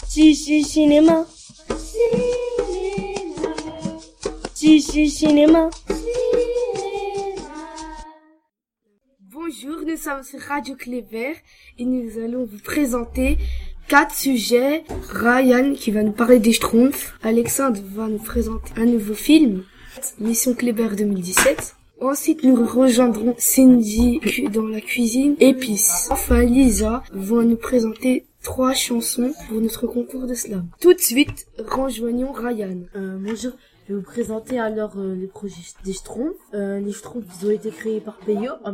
Cinéma. Cinéma. Bonjour, nous sommes sur Radio Clébert et nous allons vous présenter 4 sujets. Ryan qui va nous parler des Schtroumpfs. Alexandre va nous présenter un nouveau film, Mission Clébert 2017. Ensuite, nous rejoindrons Cindy dans la cuisine épices. Enfin, Lisa va nous présenter 3 chansons pour notre concours de slam. Tout de suite, rejoignons Ryan. Bonjour, je vais vous présenter alors les projets des Schtroumpfs. Les Schtroumpfs, ils ont été créés par Peyo en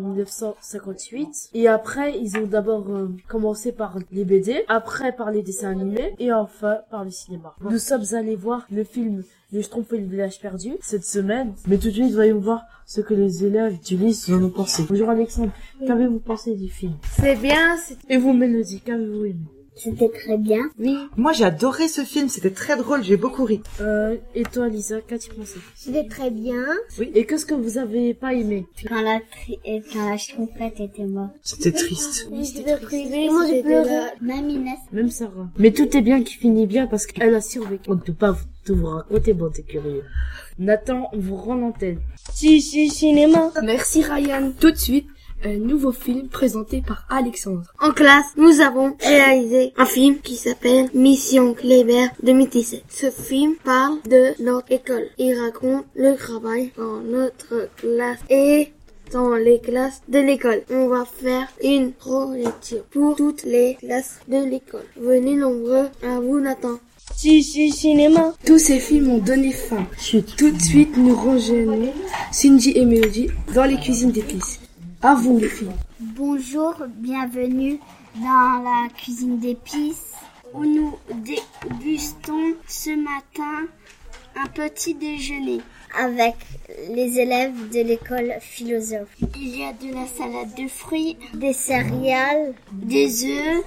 1958. Et après, ils ont d'abord commencé par les BD, après par les dessins animés, et enfin par le cinéma. Nous sommes allés voir le film Les Schtroumpfs et le village perdu cette semaine. Mais tout de suite, voyons voir ce que les élèves du lycée en ont pensé. Bonjour Alexandre, qu'avez-vous pensé du film? C'est bien. Et vous, Mélodie, qu'avez-vous aimé? C'était très bien. Oui. Moi, j'ai adoré ce film, c'était très drôle, j'ai beaucoup ri. Et toi, Lisa, qu'as-tu pensé? C'était très bien. Oui. Et qu'est-ce que vous avez pas aimé? Quand la Schtroumpfette était morte. C'était triste. Oui, c'était privé. Moi, j'ai pleuré. Même Inès. Même Sarah. Mais tout est bien qui finit bien parce qu'elle a survécu. On ne peut pas tout vous raconter, bande de curieux. Nathan, on vous rend l'antenne. Cinéma. Merci Ryan. Tout de suite, un nouveau film présenté par Alexandre. En classe, nous avons réalisé un film qui s'appelle Mission Clébert 2017. Ce film parle de notre école. Il raconte le travail dans notre classe et dans les classes de l'école. On va faire une projection pour toutes les classes de l'école. Venez nombreux, à vous Nathan. Cinéma. Tous ces films ont donné faim. Tout de suite, nous rejoignons Cindy et Mélodie dans les cuisines d'épices. À vous les filles. Bonjour, bienvenue dans la cuisine d'épices où nous dégustons ce matin un petit déjeuner avec les élèves de l'école philosophe. Il y a de la salade de fruits, des céréales, des œufs,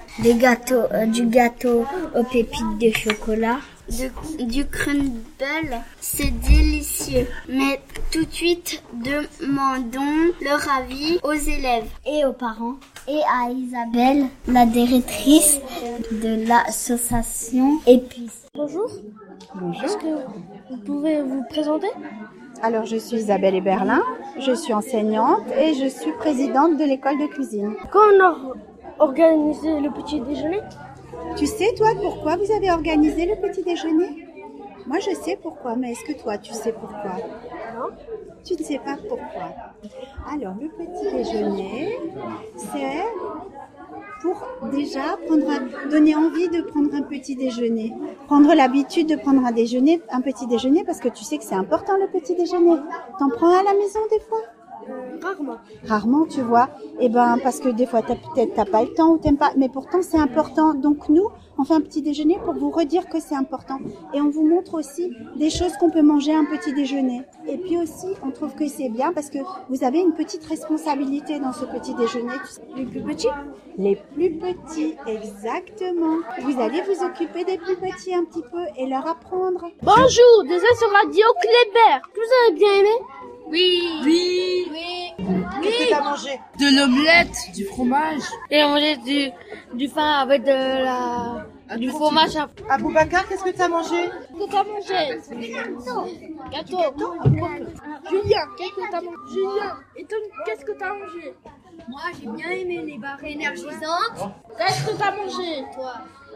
du gâteau aux pépites de chocolat, du crumble. C'est délicieux. Mais tout de suite, demandons leur avis aux élèves et aux parents et à Isabelle, la directrice de l'association Épices. Bonjour. Bonjour. Est-ce que vous pouvez vous présenter? Alors, je suis Isabelle Eberlin, je suis enseignante et je suis présidente de l'école de cuisine. Quand on a organisé le petit déjeuner? Tu sais, toi, pourquoi vous avez organisé le petit déjeuner? Moi, je sais pourquoi, mais est-ce que toi, tu sais pourquoi? Non. Tu ne sais pas pourquoi. Alors, le petit déjeuner, c'est pour déjà donner envie de prendre un petit déjeuner. Prendre l'habitude de prendre un petit déjeuner, parce que tu sais que c'est important le petit déjeuner. T'en prends à la maison des fois? Rarement. Rarement, tu vois. Eh ben, parce que des fois, t'as pas le temps ou t'aimes pas. Mais pourtant, c'est important. Donc, nous, on fait un petit déjeuner pour vous redire que c'est important. Et on vous montre aussi des choses qu'on peut manger à un petit déjeuner. Et puis aussi, on trouve que c'est bien parce que vous avez une petite responsabilité dans ce petit déjeuner. Les plus petits? Les plus petits, exactement. Vous allez vous occuper des plus petits un petit peu et leur apprendre. Bonjour, désolé sur Radio Clébert. Vous avez bien aimé? Oui. Qu'est-ce que t'as mangé? De l'omelette, du fromage. Et on mangeait du pain avec du fromage. Aboubacar, qu'est-ce que t'as mangé? Qu'est-ce que t'as mangé? Gâteau. Julien, qu'est-ce que t'as mangé? Julien, et toi, qu'est-ce que t'as mangé? Moi, j'ai bien aimé les barres énergisantes. Qu'est-ce que t'as mangé, toi?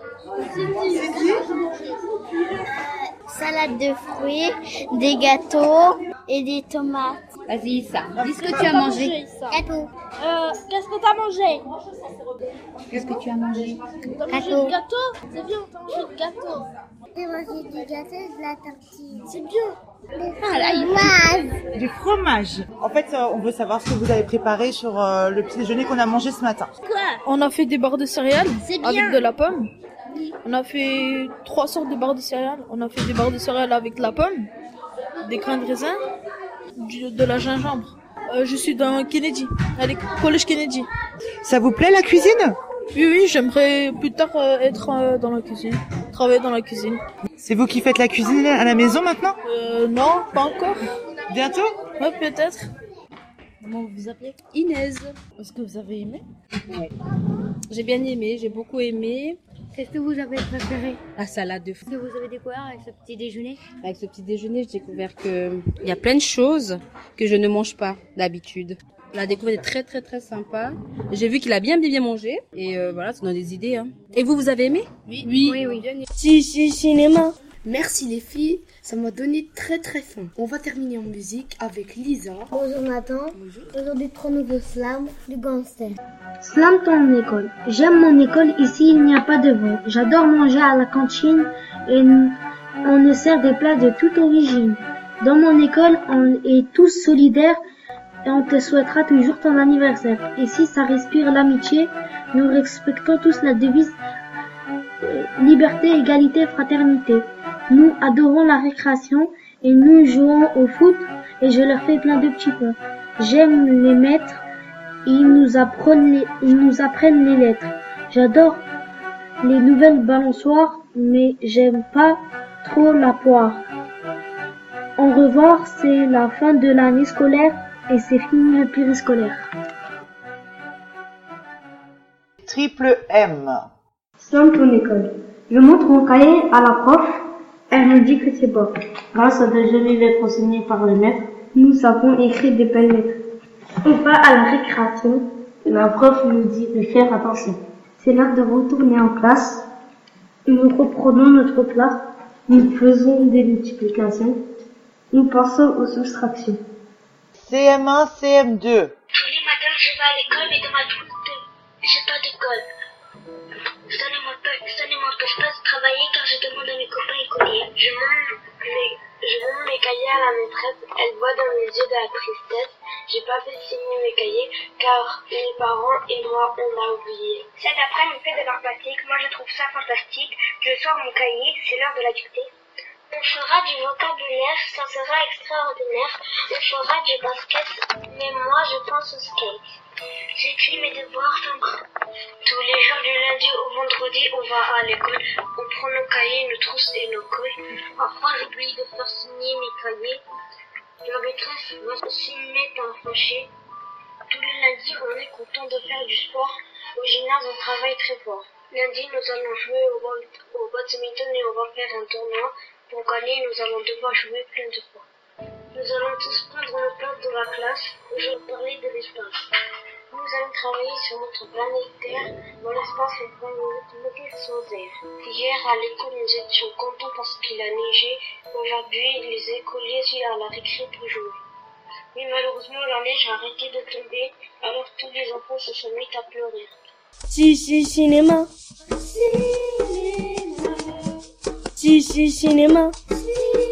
Salade de fruits, des gâteaux et des tomates. Vas-y, Issa, dis ce que tu as mangé. Gâteau. Qu'est-ce que t'as mangé? Qu'est-ce que tu as mangé? T'as mangé du gâteau? C'est bien, t'as mangé du gâteau. J'ai mangé du gâteau et de la tartine. C'est bien. Ah là, il Du fromage. En fait, on veut savoir ce que vous avez préparé sur le petit déjeuner qu'on a mangé ce matin. On a fait des barres de céréales C'est bien. avec de la pomme. On a fait 3 sortes de barres de céréales. On a fait des barres de céréales avec de la pomme, des grains de raisin, de la gingembre. Je suis dans Kennedy, à collège Kennedy. Ça vous plaît la cuisine? Oui, j'aimerais plus tard être dans la cuisine, travailler dans la cuisine. C'est vous qui faites la cuisine à la maison maintenant? Non, pas encore. Bientôt? Ouais, peut-être. Comment vous vous appelez? Inès. Est-ce que vous avez aimé? Ouais. J'ai bien aimé, j'ai beaucoup aimé. Qu'est-ce que vous avez préféré? La salade de Qu'est-ce que vous avez découvert avec ce petit déjeuner? Avec ce petit déjeuner, j'ai découvert que il y a plein de choses que je ne mange pas d'habitude. La découverte est très sympa. J'ai vu qu'il a bien mangé et voilà, ça donne des idées. Hein. Et vous avez aimé? Oui. Si, cinéma. Merci les filles, ça m'a donné très faim. On va terminer en musique avec Lisa. Bonjour Nathan. Aujourd'hui, 3 nouveaux slams du gangster. Slam ton école. J'aime mon école, ici il n'y a pas de vol. J'adore manger à la cantine et on nous sert des plats de toute origine. Dans mon école, on est tous solidaires et on te souhaitera toujours ton anniversaire. Ici, ça respire l'amitié. Nous respectons tous la devise liberté, égalité, fraternité. Nous adorons la récréation et nous jouons au foot et je leur fais plein de petits points. J'aime les maîtres, ils nous apprennent les lettres. J'adore les nouvelles balançoires, mais j'aime pas trop la poire. Au revoir, c'est la fin de l'année scolaire et c'est fini le périscolaire. Triple M. Slam ton école. Je montre mon cahier à la prof. Elle me dit que c'est bon. Grâce à de jolies lettres enseignées par le maître, nous avons écrit des belles lettres. On va à la récréation. La prof nous dit de faire attention. C'est l'heure de retourner en classe. Nous reprenons notre place. Nous faisons des multiplications. Nous passons aux soustractions. CM1, CM2. Tous les matins, je vais à l'école, mais dans ma troupe, j'ai pas d'école. Ça ne m'empêche pas de travailler car je demande à mes copains écoliers. Je montre mes cahiers à la maîtresse. Elle voit dans mes yeux de la tristesse. J'ai pas fait signer mes cahiers car mes parents et moi on l'a oublié. Cet après-midi, on fait de l'art plastique. Moi je trouve ça fantastique. Je sors mon cahier, c'est l'heure de la dictée. On fera du vocabulaire, ça sera extraordinaire. On fera du basket, mais moi je pense au skate. J'écris mes devoirs. Tous les jours du lundi au vendredi, on va à l'école. On prend nos cahiers, nos trousses et nos cols. Parfois j'oublie de faire signer mes cahiers. La maîtresse va s'y mettre à fâcher. Tous les lundis, on est content de faire du sport. Au gymnase, on travaille très fort. Lundi, nous allons jouer au badminton et on va faire un tournoi. Pour gagner, nous allons devoir jouer plein de fois. Nous allons tous prendre nos places dans la classe. Je vais parler de l'espace. Nous allons travailler sur notre planète Terre. Dans l'espace, on prend une planète sans air. Hier, à l'école, nous étions contents parce qu'il a neigé. Aujourd'hui, les écoliers sont à la récré pour jouer. Mais malheureusement, la neige a arrêté de tomber. Alors tous les enfants se sont mis à pleurer. Si, cinéma. Si, cinéma.